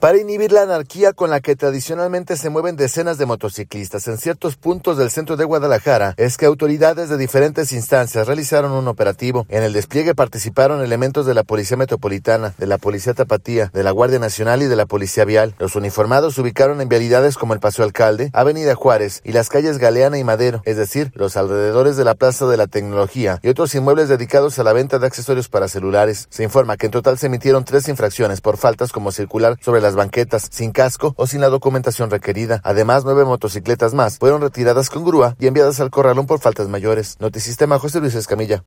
para inhibir la anarquía con la que tradicionalmente se mueven decenas de motociclistas en ciertos puntos del centro de Guadalajara, es que autoridades de diferentes instancias realizaron un operativo. En el despliegue participaron elementos de la Policía Metropolitana, de la Policía Tapatía, de la Guardia Nacional y de la Policía Vial. Los uniformados se ubicaron en vialidades como el Paseo Alcalde, Avenida Juárez y las calles Galeana y Madero, es decir, los alrededores de la Plaza de la Tecnología y otros inmuebles dedicados a la venta de accesorios para celulares. Se informa que en total se emitieron 3 infracciones por faltas como circular sobre las banquetas, sin casco o sin la documentación requerida. Además, 9 motocicletas más fueron retiradas con grúa y enviadas al corralón por faltas mayores. Notisistema, José Luis Escamilla.